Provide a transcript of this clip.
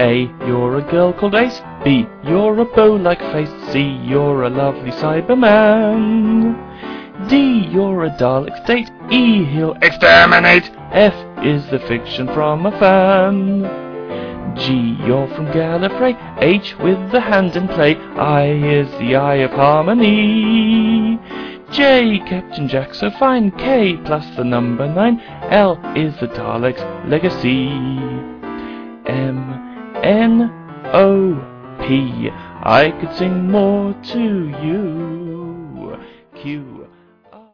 A, you're a girl called Ace. B, you're a bow-like-faced. C, you're a lovely Cyberman. D, you're a Dalek state. E, he'll exterminate. F is the fiction from a fan. G, you're from Gallifrey. H, with the hand in play. I is the Eye of Harmony. J, Captain Jack so fine. K, plus the number 9. L is the Dalek's legacy. M, N, O, P, I could sing more to you. Q,